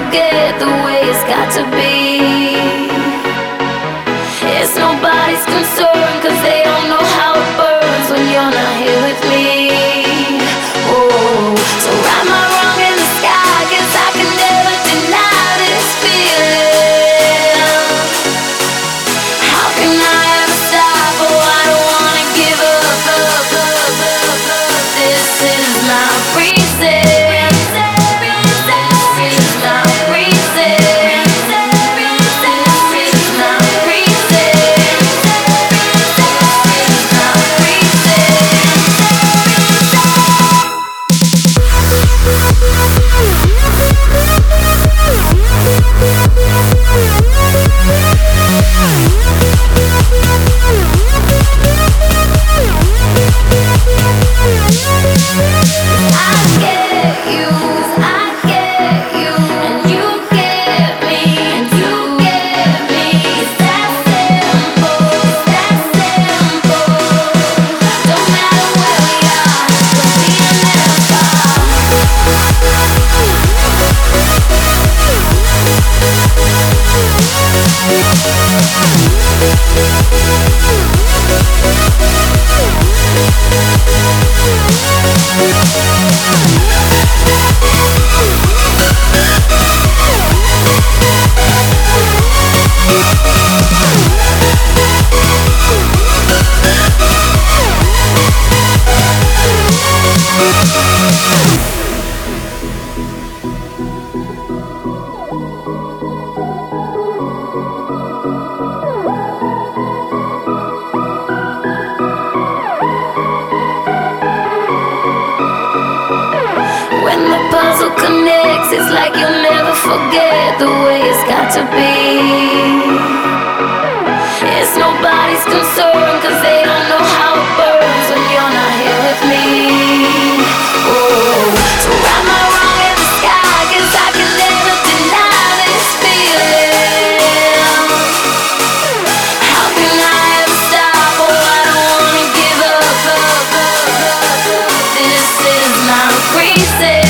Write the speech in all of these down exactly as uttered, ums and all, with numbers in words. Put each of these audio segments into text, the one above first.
forget the way it's got to be. It's nobody's concern, cause they don't know how it burns when you're not here with me. Oh, so write my wrong in the sky, cause I can never deny this feeling. How can I ever stop? Oh, I don't wanna give up, up, up, up, up. This is my reason. When the puzzle connects, it's like you'll never forget the way it's got to be. It's nobody's concern, cause they don't know how it burns when you're not here with me. Oh, so write my wrong in the sky, cause I can never deny this feeling. How can I ever stop? Oh, I don't wanna give up, up, up, up, up. This is my reason.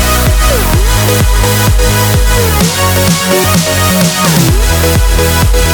We'll be right back.